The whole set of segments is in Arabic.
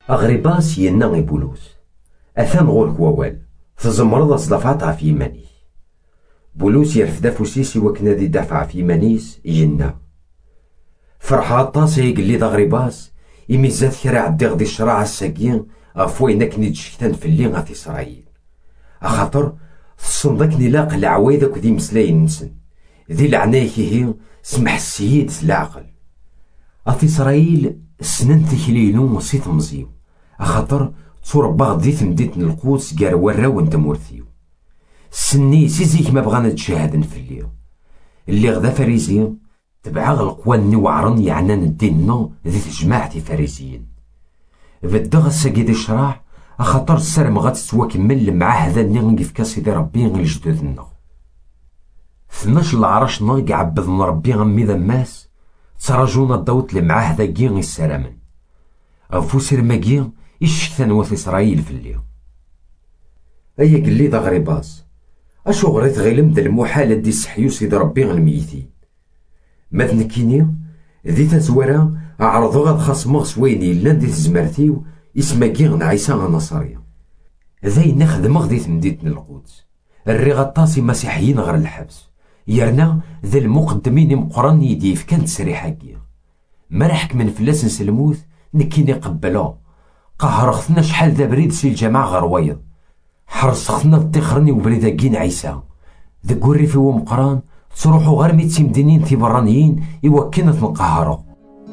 أغرباس ينغي بولوس أثان غولك ووال تزمرض أصدفات في يمانيه. بولوس يرفد فوسيسي وكنادي دافع في يمانيس ينا فرحة طاسي يقلي دا غريباس يميزات كرا عدي غدي الشراع الساقين غفوين كني تشكتان في اللي غاث إسرائيل أخاطر تصندقني لاق العوايدك ذي مسلاين نسن ذي العنايك هي سمح السيد العقل أث إسرائيل سنن تكليلون وسيط مزيو أخاطر تربى غدي تمديت القوس قار وراو انت مورثيو سني سيزيك ما بغانا تشاهدن في اللي غدا فريزي تبع القوان وعرن يعنان الدين نو ذي جماعة فريزيين بدغ الساقي دي الشراع أخاطر السرم غاتتواكمل مع هذا نغنقف كاسيدي ربي الجدود النو 12 العرش ناق عبدن ربي غمي ذماس تراجونا الضوط اللي معاه ذاكي السلامن أفو سرماكي يشكتان وث إسرائيل في الليل أيا قلي دا غريباس أشو غريت غيلم دا المحالة دي سحيو سيدي ربي الميتين مثل كيني ذي تزورا أعرضو غاد خاصمغ سويني لان دي تزمرتيو اسماكي عيسى نصريا ذي نخدمغ دي تمدينة القدس الري غطاسي مسيحيين غير الحبس يرنا ذا المقدمين مقرن يديف كانت سريحاكي مرحك من فلاس نسلموث نكيني قبلا قهرختنا شحال ذا بريد سي الجماعة غرويض حرصختنا الطخرني وبريداكين عيسى ذا قوري في ومقران تروحو غير ميتين مدينين تيبرانيين يوكينا تنقهرو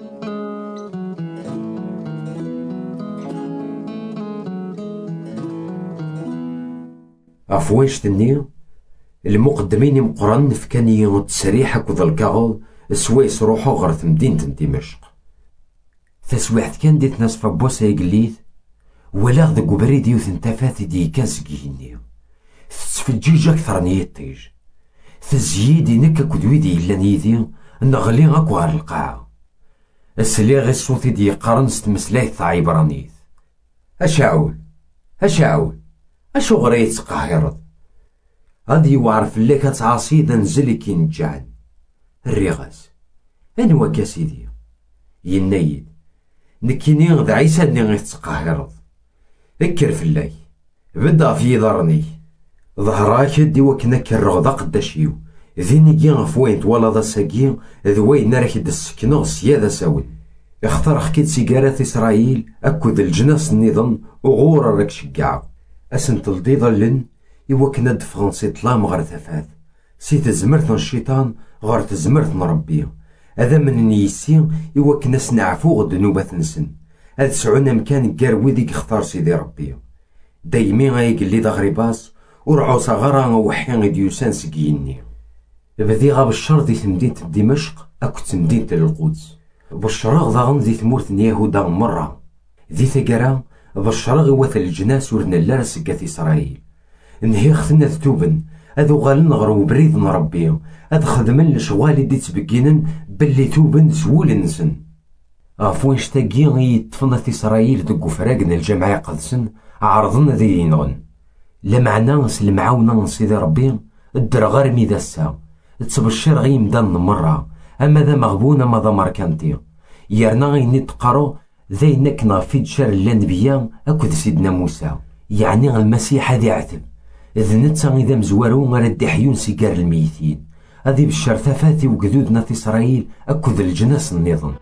عفواش تني المقدمين مقرن فكاني تسريحك وذا الكاغل سوايس روحو غير مدينة دمشق تسويحت كان ديت ناس فبوسا يقليث ولا غدا قبريد يوثن تفاثي دي كاسكيهني تتفجيج أكثر نيتيج تزييدي نكا كدويدي إلا نيدي نغلي غاكو على القاعة السلي غي الصوتي دي قرن ستمسلاي عبرانيث أشعول أشو غريت قاهرض غادي يوعرف لك تعاصي دنزلي كي نجعل الرغاز أنوا كاسيدي ينايد نكيني غدا عيسى ني غيتقاهرض اكر فلاي بدا في ضرني ظهراك دي وكنا كالرغضة قداشيو ذيني كي غفوين تولا ذا ساقي ذوين راكد السكنة سيادة ساول اختار خكيت سيجارات إسرائيل أكد الجناس النظام وغورا راك شقاعو أسنت الدي ظلن يوكنا د فرنسي طلام غير ثفاث سي تزمرت الشيطان غير تزمرت ربي هذا من نيسي يوكنا سنعفو غد نوبة نسن هاد سعونا مكان كاروي ديك اختار سيدي ربي دايمي غايقلي دا غريباس ورعو صغارا وحيان ديوسان سكيني بدي غاب الشر دي مدينة دمشق أكو مدينة القدس بالشراغ ضاغن ذي ثمورت يهودا مرة ذي ثقرا بالشراغ وثل الجناس ورنا اللارس قاث إسرائيل نهي خثنا ثتوبن أذو غالن غرو بريد ربي أذ خدمن لشوالي دي تبقينن بلي توبن سول نسن غفوين شتاقي يتفنى إسرائيل دقو فراقنا الجمعية قدسن عرضنا ذي ينغن لمعنا المعاونة سيدي ربي الدر غير ميدا السا تبشر غي مدان مرة أما ذا مغبونة ما ذا مركانتي يرنا غي نتقارو ذي نكنا في جشر الانبياء أكد سيدنا موسى يعني المسيح هذي عتب إذ نتا إذا مزوارو مرد حيون سيجار الميتين هذي بالشر ثفاتي وقدودنا في إسرائيل أكد الجناس النظام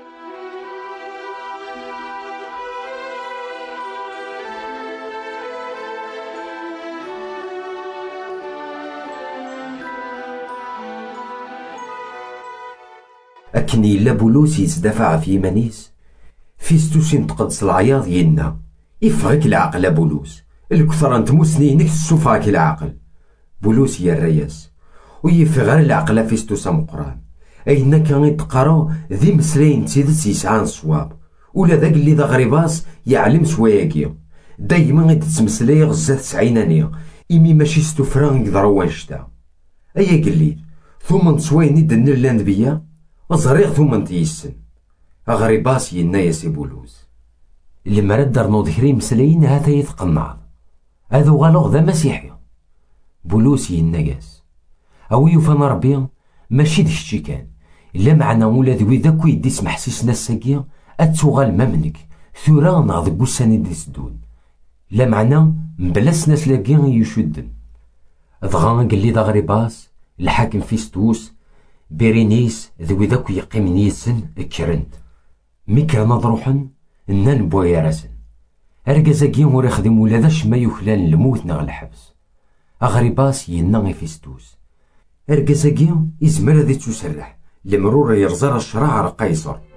أكني إلا بولوس يتدافع في منيس فيستوسين تقدس العياض ينا يفغك العقل بولوس الكثر انت موسنينك السفاك العقل بولوس يا الرياس ويفغر العقل فيستوسا مقران أينا كان يتقرا ذي مسلين تيدس يسعان الصواب ولا ذاك اللي ذا غريباس يعلم سواياكي دايما يتسمسلي غزات سعينانية إمي ماشي ستوفران يقدروا وانشتا أيا قليل ثم نسويني دن الانبياء أزريغ ثم نتيسن أغريباس ينا يا سي بولوس اللي مرد درنو ذكري مسلين هاتا يتقنع هذا غالوغ ذا مسيحي بولوس يناياس أو يوفانا ربي ماشي ديك كان إلا معنا ولا ذوي ذاك ويدي سمح سيسنا الساقية أتوغال ممنك ثورا ناض قوساني دي سدود لا معنى مبلا سناس لاقين يشدن. ضغا قال لي غريباس الحاكم فيستوس بيرينيس ذوي ذاك يقيم نيسن كرنت مي كان ضروحن نان بوايا راسن ارقازاكي ور يخدم ولا ذا شما يخلان الموت نغ الحبس. اغريباس ينا فيستوس ارقازاكي يزمر ذي تسرح المرور يرزر الشراع قيصر